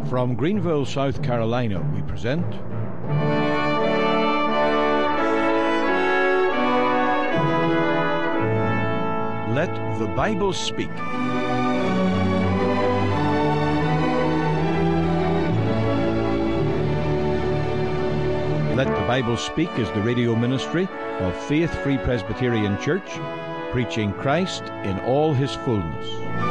From Greenville, South Carolina, we present Let the Bible Speak. Let the Bible Speak is the radio ministry of Faith Free Presbyterian Church, preaching Christ in all his fullness.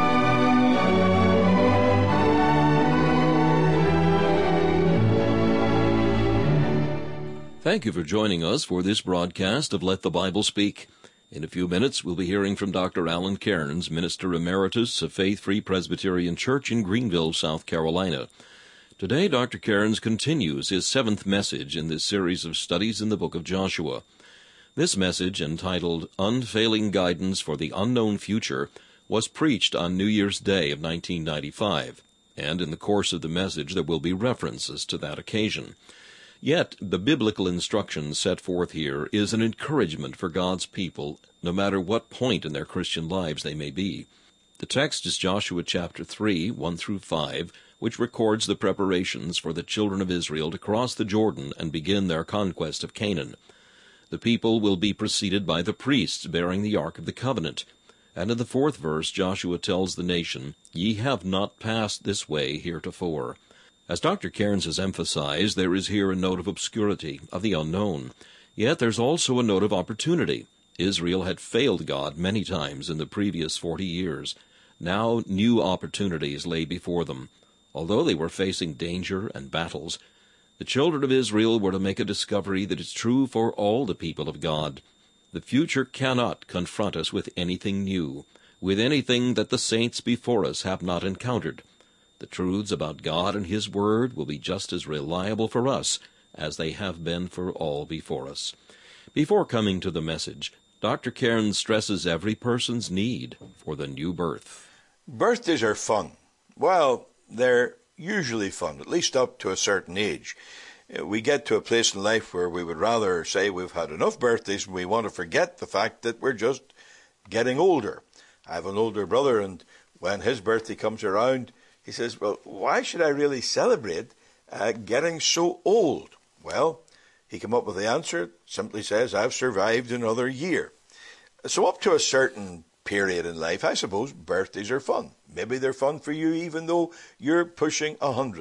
Thank you for joining us for this broadcast of Let the Bible Speak. In a few minutes, we'll be hearing from Dr. Alan Cairns, Minister Emeritus of Faith Free Presbyterian Church in Greenville, South Carolina. Today, Dr. Cairns continues his seventh message in this series of studies in the book of Joshua. This message, entitled Unfailing Guidance for the Unknown Future, was preached on New Year's Day of 1995, and in the course of the message there will be references to that occasion. Yet, the biblical instruction set forth here is an encouragement for God's people, no matter what point in their Christian lives they may be. The text is Joshua chapter 3, 1 through 5, which records the preparations for the children of Israel to cross the Jordan and begin their conquest of Canaan. The people will be preceded by the priests bearing the Ark of the Covenant. And in the fourth verse, Joshua tells the nation, "Ye have not passed this way heretofore." As Dr. Cairns has emphasized, there is here a note of obscurity, of the unknown. Yet there's also a note of opportunity. Israel had failed God many times in the previous 40 years. Now new opportunities lay before them. Although they were facing danger and battles, the children of Israel were to make a discovery that is true for all the people of God. The future cannot confront us with anything new, with anything that the saints before us have not encountered. The truths about God and His Word will be just as reliable for us as they have been for all before us. Before coming to the message, Dr. Cairns stresses every person's need for the new birth. Birthdays are fun. Well, they're usually fun, at least up to a certain age. We get to a place in life where we would rather say we've had enough birthdays and we want to forget the fact that we're just getting older. I have an older brother, and when his birthday comes around, he says, well, why should I really celebrate getting so old? Well, he came up with the answer. It simply says, I've survived another year. So up to a certain period in life, I suppose birthdays are fun. Maybe they're fun for you even though you're pushing 100.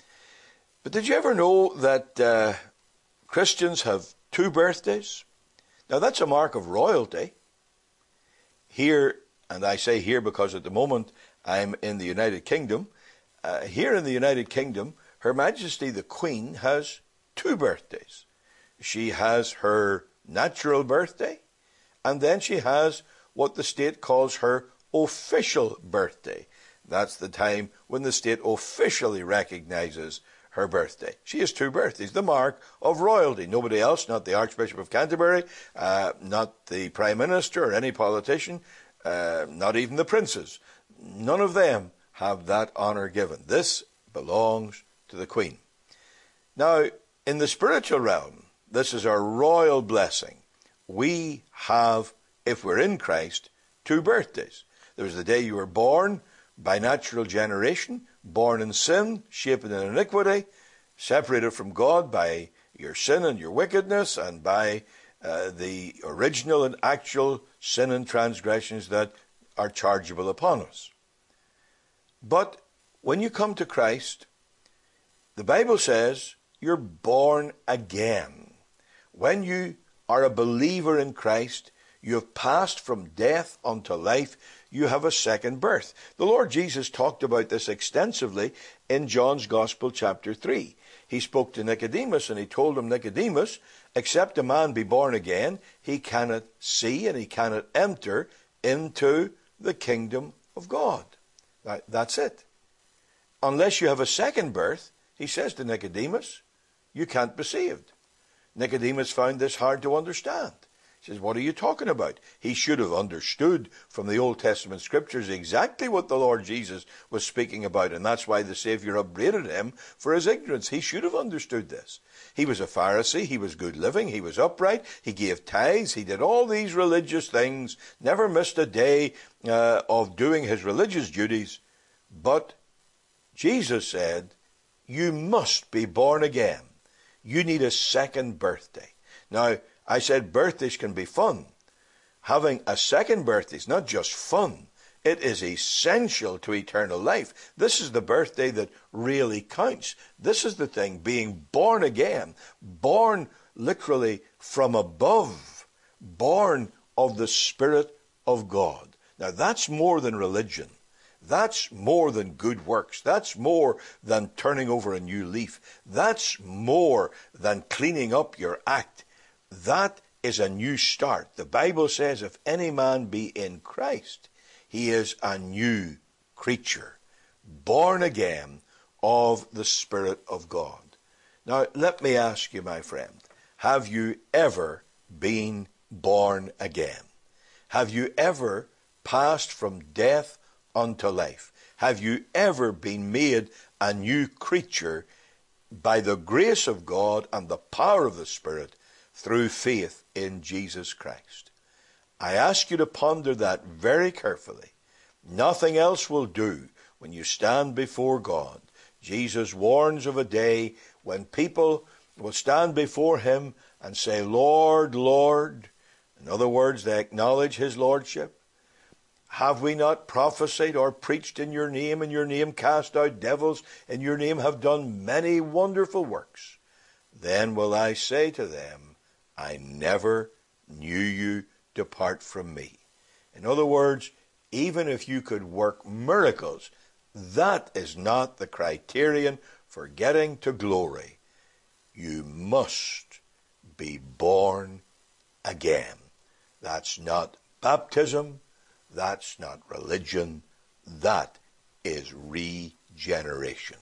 But did you ever know that Christians have two birthdays? Now that's a mark of royalty. Here, and I say here because at the moment I'm in the United Kingdom. Here in the United Kingdom, Her Majesty the Queen has two birthdays. She has her natural birthday, and then she has what the state calls her official birthday. That's the time when the state officially recognizes her birthday. She has two birthdays, the mark of royalty. Nobody else, not the Archbishop of Canterbury, not the Prime Minister or any politician, not even the princes. None of them have that honor given. This belongs to the Queen. Now, in the spiritual realm, this is our royal blessing. We have, if we're in Christ, two birthdays. There was the day you were born by natural generation, born in sin, shapen in iniquity, separated from God by your sin and your wickedness, and by the original and actual sin and transgressions that are chargeable upon us. But when you come to Christ, the Bible says you're born again. When you are a believer in Christ, you have passed from death unto life. You have a second birth. The Lord Jesus talked about this extensively in John's Gospel, chapter 3. He spoke to Nicodemus, and he told him, Nicodemus, except a man be born again, he cannot see and he cannot enter into the kingdom of God. That's it. Unless you have a second birth, he says to Nicodemus, you can't be saved. Nicodemus found this hard to understand. He says, what are you talking about? He should have understood from the Old Testament scriptures exactly what the Lord Jesus was speaking about, and that's why the Savior upbraided him for his ignorance. He should have understood this. He was a Pharisee, he was good living, he was upright, he gave tithes, he did all these religious things, never missed a day of doing his religious duties. But Jesus said, you must be born again. You need a second birthday. Now, I said birthdays can be fun. Having a second birthday is not just fun. It is essential to eternal life. This is the birthday that really counts. This is the thing, being born again, born literally from above, born of the Spirit of God. Now that's more than religion. That's more than good works. That's more than turning over a new leaf. That's more than cleaning up your act. That is a new start. The Bible says, if any man be in Christ, he is a new creature, born again of the Spirit of God. Now, let me ask you, my friend, have you ever been born again? Have you ever passed from death unto life? Have you ever been made a new creature by the grace of God and the power of the Spirit through faith in Jesus Christ? I ask you to ponder that very carefully. Nothing else will do when you stand before God. Jesus warns of a day when people will stand before him and say, Lord, Lord. In other words, they acknowledge his lordship. Have we not prophesied or preached in your name cast out devils, in your name have done many wonderful works? Then will I say to them, I never knew you, depart from me. In other words, even if you could work miracles, that is not the criterion for getting to glory. You must be born again. That's not baptism. That's not religion. That is regeneration.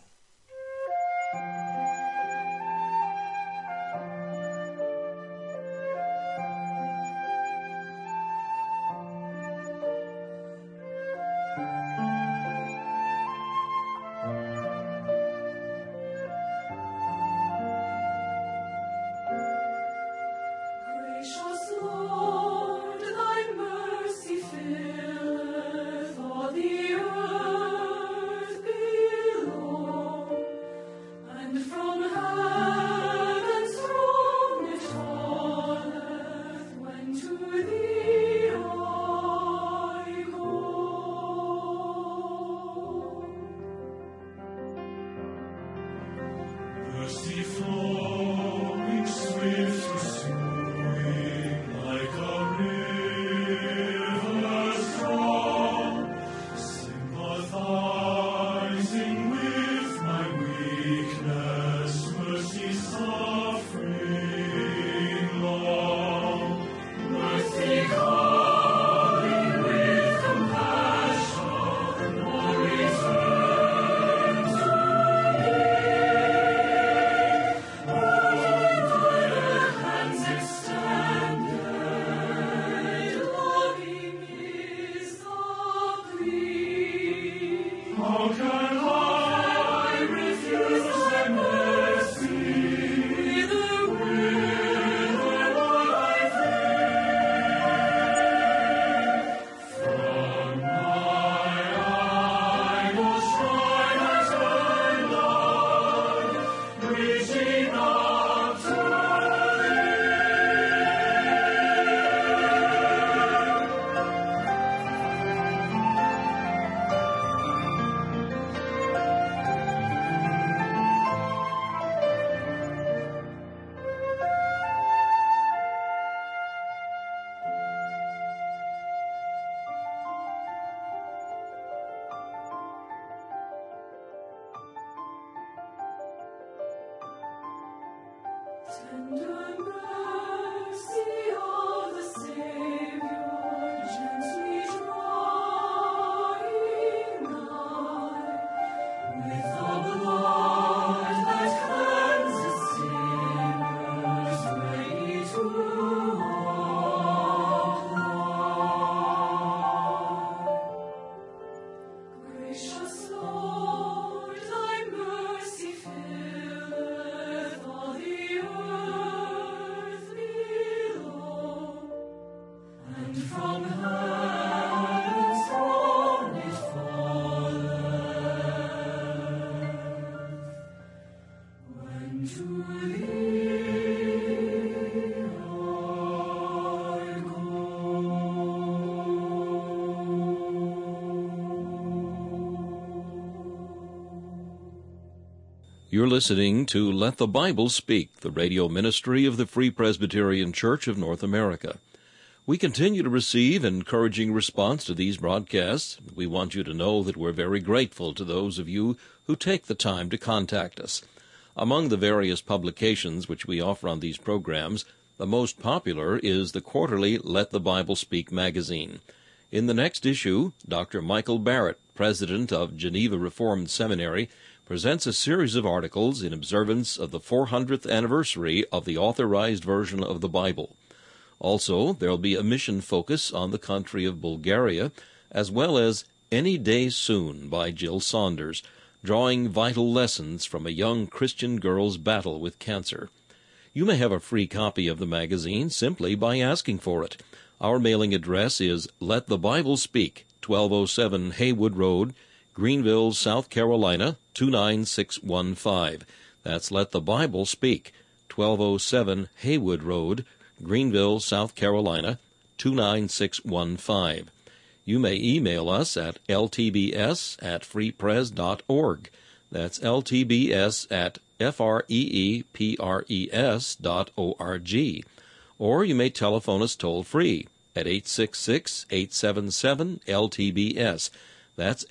You're listening to Let the Bible Speak, the radio ministry of the Free Presbyterian Church of North America. We continue to receive encouraging response to these broadcasts. We want you to know that we're very grateful to those of you who take the time to contact us. Among the various publications which we offer on these programs, the most popular is the quarterly Let the Bible Speak magazine. In the next issue, Dr. Michael Barrett, president of Geneva Reformed Seminary, presents a series of articles in observance of the 400th anniversary of the authorized version of the Bible. Also, there will be a mission focus on the country of Bulgaria, as well as Any Day Soon by Jill Saunders, drawing vital lessons from a young Christian girl's battle with cancer. You may have a free copy of the magazine simply by asking for it. Our mailing address is Let the Bible Speak, 1207 Haywood Road, Greenville, South Carolina, 29615. That's Let the Bible Speak, 1207 Haywood Road, Greenville, South Carolina, 29615. You may email us at ltbs@freepres.org. That's ltbs@freepres.org. Or you may telephone us toll-free at 866-877-LTBS. That's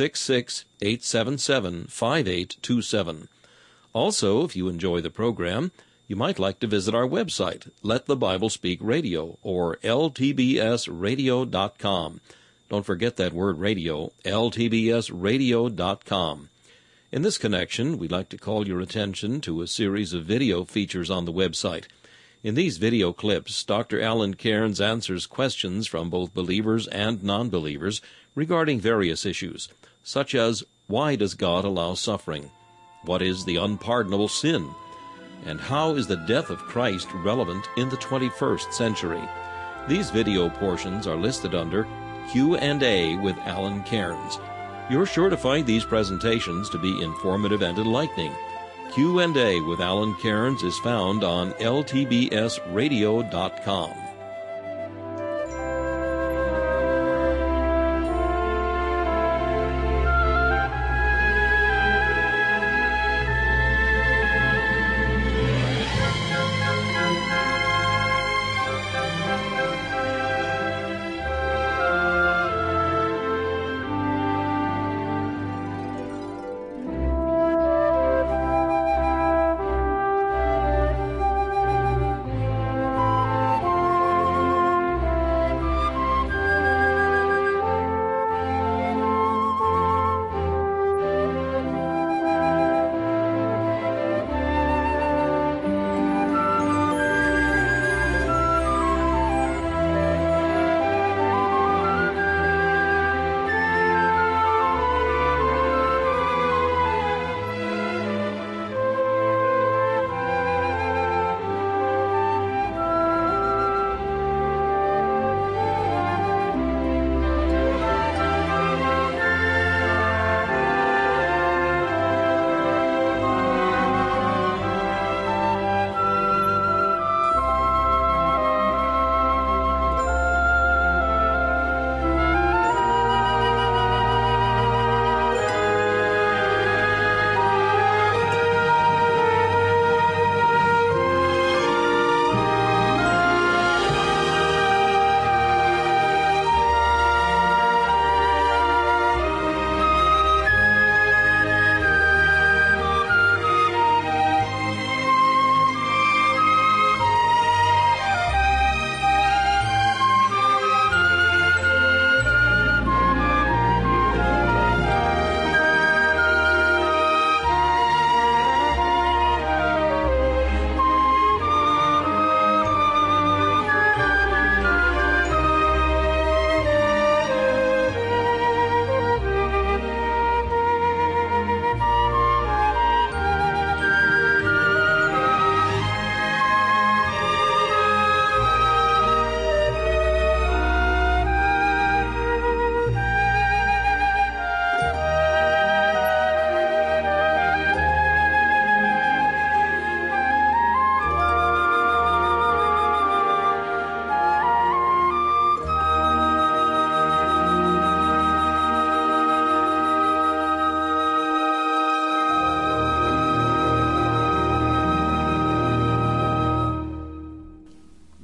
866-877-5827. Also, if you enjoy the program, you might like to visit our website, Let the Bible Speak Radio, or ltbsradio.com. Don't forget that word radio, ltbsradio.com. In this connection, we'd like to call your attention to a series of video features on the website. In these video clips, Dr. Alan Cairns answers questions from both believers and non-believers regarding various issues, such as, why does God allow suffering? What is the unpardonable sin? And how is the death of Christ relevant in the 21st century? These video portions are listed under Q&A with Alan Cairns. You're sure to find these presentations to be informative and enlightening. Q&A with Alan Cairns is found on ltbsradio.com.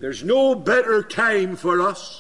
There's no better time for us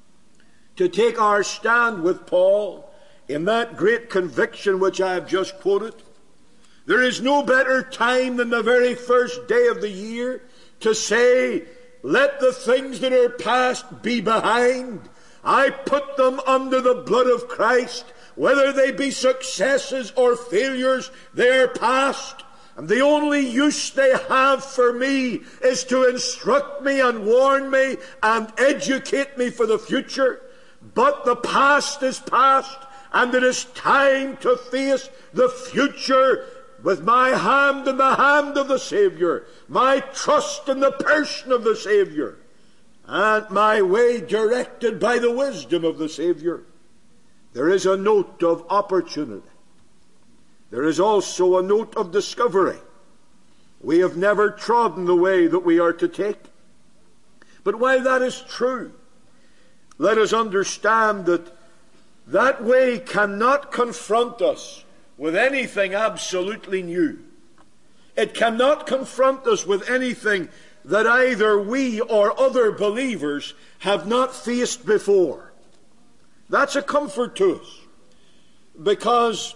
to take our stand with Paul in that great conviction which I have just quoted. There is no better time than the very first day of the year to say, let the things that are past be behind. I put them under the blood of Christ. Whether they be successes or failures, they are past. And the only use they have for me is to instruct me and warn me and educate me for the future. But the past is past, and it is time to face the future with my hand in the hand of the Savior, my trust in the person of the Savior, and my way directed by the wisdom of the Savior. There is a note of opportunity. There is also a note of discovery. We have never trodden the way that we are to take. But while that is true, let us understand that that way cannot confront us with anything absolutely new. It cannot confront us with anything that either we or other believers have not faced before. That's a comfort to us, because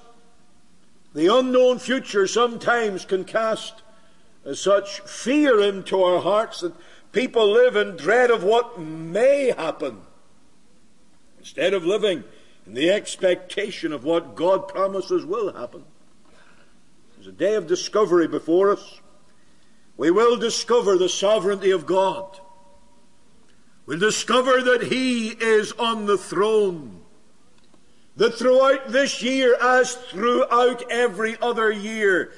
the unknown future sometimes can cast such fear into our hearts that people live in dread of what may happen, instead of living in the expectation of what God promises will happen. There's a day of discovery before us. We will discover the sovereignty of God. We'll discover that He is on the throne. That throughout this year, as throughout every other year,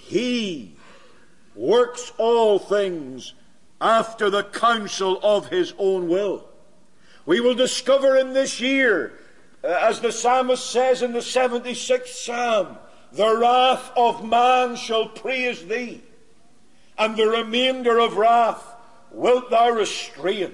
He works all things after the counsel of His own will. We will discover in this year, as the psalmist says in the 76th Psalm, the wrath of man shall praise Thee, and the remainder of wrath wilt Thou restrain.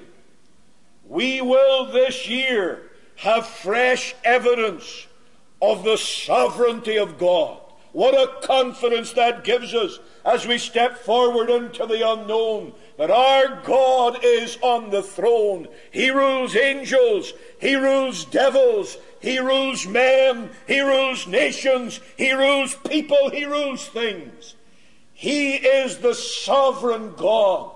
We will this year have fresh evidence of the sovereignty of God. What a confidence that gives us as we step forward into the unknown, that our God is on the throne. He rules angels, He rules devils, He rules men, He rules nations, He rules people, He rules things. He is the sovereign God.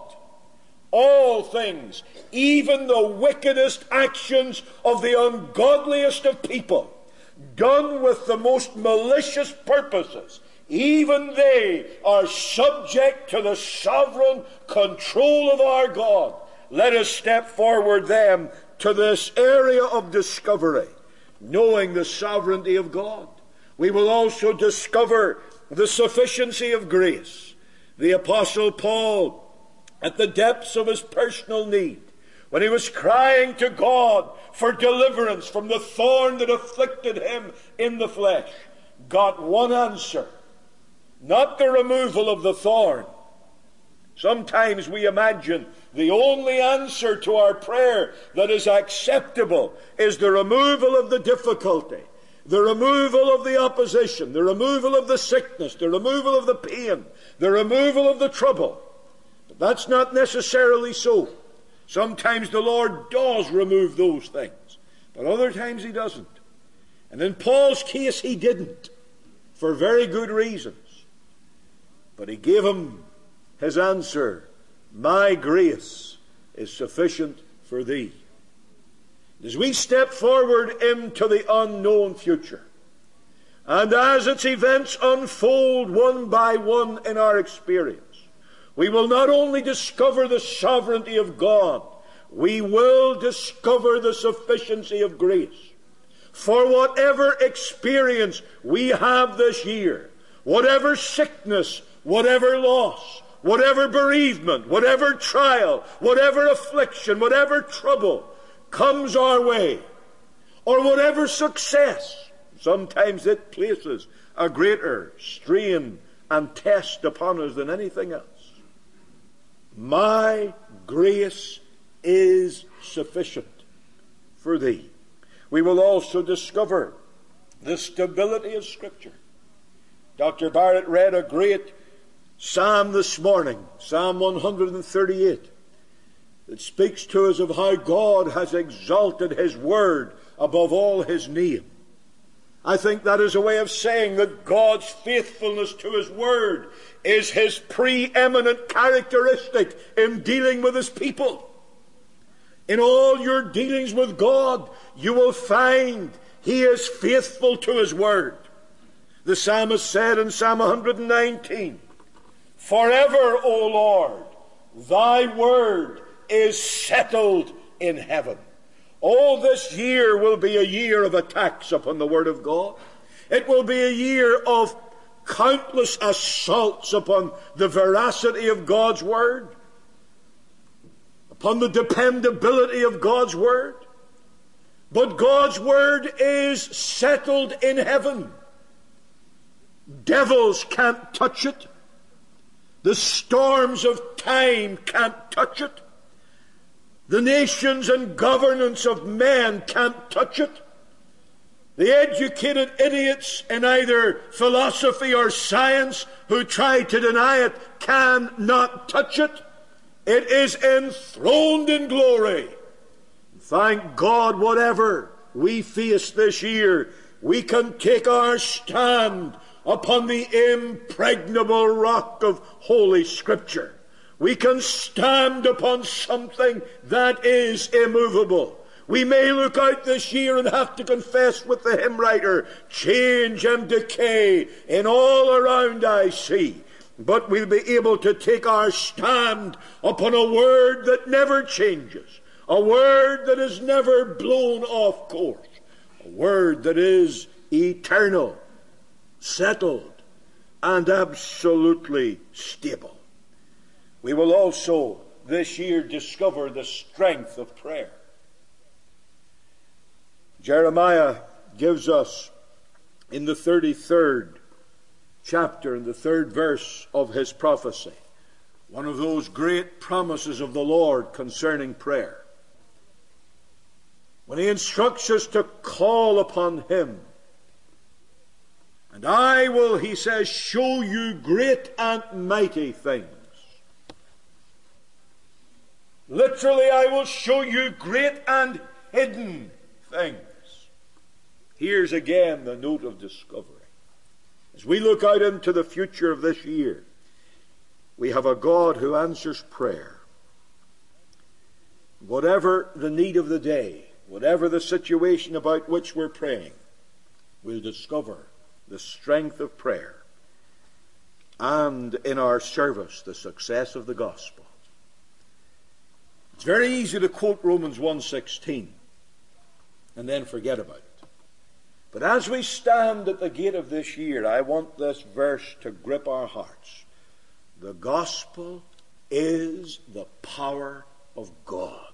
All things, even the wickedest actions of the ungodliest of people, done with the most malicious purposes, even they are subject to the sovereign control of our God. Let us step forward then to this area of discovery, knowing the sovereignty of God. We will also discover the sufficiency of grace. The Apostle Paul, at the depths of his personal need, when he was crying to God for deliverance from the thorn that afflicted him in the flesh, got one answer. Not the removal of the thorn. Sometimes we imagine the only answer to our prayer that is acceptable is the removal of the difficulty, the removal of the opposition, the removal of the sickness, the removal of the pain, the removal of the trouble. But that's not necessarily so. Sometimes the Lord does remove those things, but other times He doesn't. And in Paul's case, He didn't, for very good reasons. But He gave him his answer: my grace is sufficient for thee. As we step forward into the unknown future, and as its events unfold one by one in our experience, we will not only discover the sovereignty of God, we will discover the sufficiency of grace. For whatever experience we have this year, whatever sickness, whatever loss, whatever bereavement, whatever trial, whatever affliction, whatever trouble comes our way, or whatever success, sometimes it places a greater strain and test upon us than anything else. My grace is sufficient for thee. We will also discover the stability of Scripture. Dr. Barrett read a great psalm this morning, Psalm 138. that speaks to us of how God has exalted His Word above all His name. I think that is a way of saying that God's faithfulness to His Word is His preeminent characteristic in dealing with His people. In all your dealings with God, you will find He is faithful to His Word. The psalmist said in Psalm 119, "Forever, O Lord, Thy Word is settled in heaven." Oh, this year will be a year of attacks upon the Word of God. It will be a year of countless assaults upon the veracity of God's Word, upon the dependability of God's Word. But God's Word is settled in heaven. Devils can't touch it. The storms of time can't touch it. The nations and governance of men can't touch it. The educated idiots in either philosophy or science who try to deny it cannot touch it. It is enthroned in glory. Thank God, whatever we face this year, we can take our stand upon the impregnable rock of Holy Scripture. We can stand upon something that is immovable. We may look out this year and have to confess with the hymn writer, change and decay in all around I see. But we'll be able to take our stand upon a Word that never changes, a Word that is never blown off course, a Word that is eternal, settled, and absolutely stable. We will also this year discover the strength of prayer. Jeremiah gives us in the 33rd chapter, in the 3rd verse of his prophecy, one of those great promises of the Lord concerning prayer. When He instructs us to call upon Him, and I will, He says, show you great and mighty things. Literally, I will show you great and hidden things. Here's again the note of discovery. As we look out into the future of this year, we have a God who answers prayer. Whatever the need of the day, whatever the situation about which we're praying, we'll discover the strength of prayer, and in our service, the success of the gospel. It's very easy to quote Romans 1:16 and then forget about it. But as we stand at the gate of this year, I want this verse to grip our hearts. The gospel is the power of God.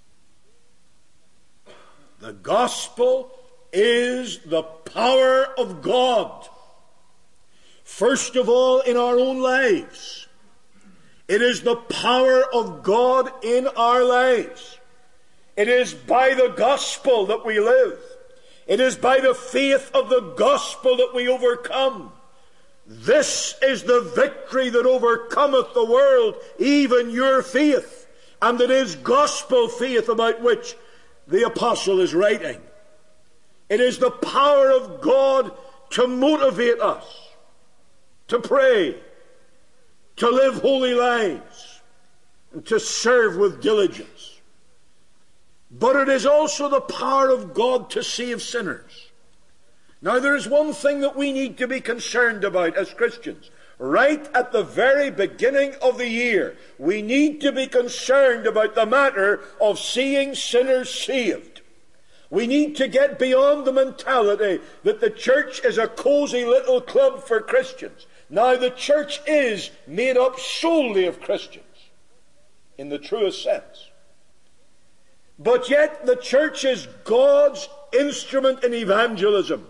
The gospel is the power of God. First of all, in our own lives. It is the power of God in our lives. It is by the gospel that we live. It is by the faith of the gospel that we overcome. This is the victory that overcometh the world, even your faith. And it is gospel faith about which the apostle is writing. It is the power of God to motivate us to pray, to live holy lives, and to serve with diligence. But it is also the power of God to save sinners. Now, there is one thing that we need to be concerned about as Christians. Right at the very beginning of the year, we need to be concerned about the matter of seeing sinners saved. We need to get beyond the mentality that the church is a cozy little club for Christians. Now, the church is made up solely of Christians, in the truest sense. But yet, the church is God's instrument in evangelism.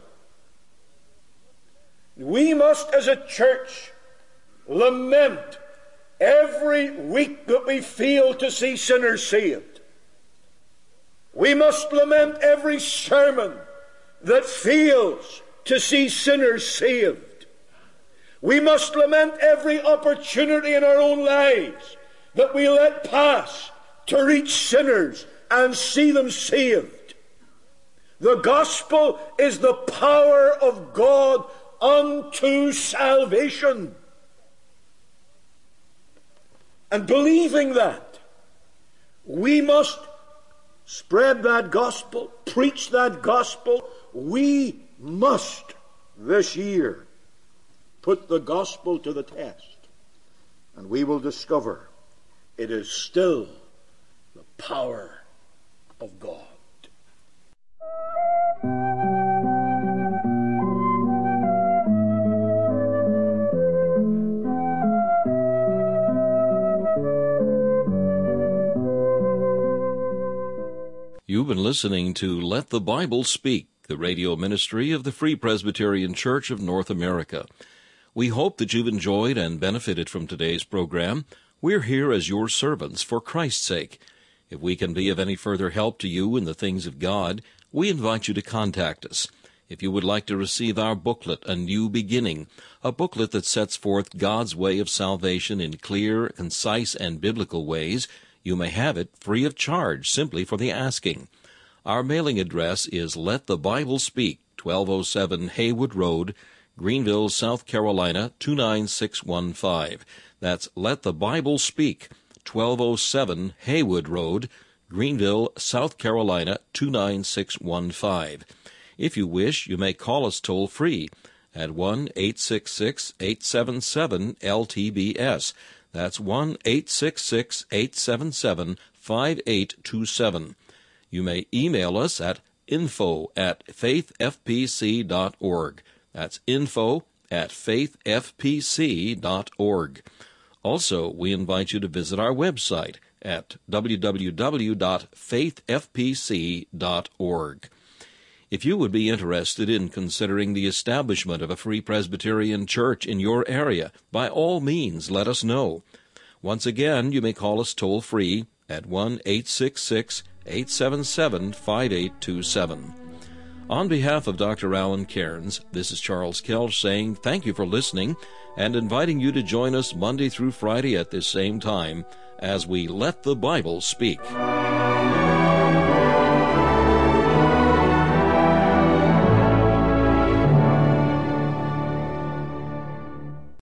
We must, as a church, lament every week that we fail to see sinners saved. We must lament every sermon that fails to see sinners saved. We must lament every opportunity in our own lives that we let pass to reach sinners and see them saved. The gospel is the power of God unto salvation. And believing that, we must spread that gospel, preach that gospel. We must this year put the gospel to the test, and we will discover it is still the power of God. You've been listening to Let the Bible Speak, the radio ministry of the Free Presbyterian Church of North America. We hope that you've enjoyed and benefited from today's program. We're here as your servants for Christ's sake. If we can be of any further help to you in the things of God, we invite you to contact us. If you would like to receive our booklet, A New Beginning, a booklet that sets forth God's way of salvation in clear, concise, and biblical ways, you may have it free of charge simply for the asking. Our mailing address is Let the Bible Speak, 1207 Haywood Road, Greenville, South Carolina, 29615. That's Let the Bible Speak, 1207 Haywood Road, Greenville, South Carolina, 29615. If you wish, you may call us toll-free at 1-866-877-LTBS. That's 1-866-877-5827. You may email us at info@faithfpc.org. That's info@faithfpc.org. Also, we invite you to visit our website at www.faithfpc.org. If you would be interested in considering the establishment of a Free Presbyterian Church in your area, by all means let us know. Once again, you may call us toll-free at 1-866-877-5827. On behalf of Dr. Alan Cairns, this is Charles Kelch saying thank you for listening and inviting you to join us Monday through Friday at this same time as we Let the Bible Speak.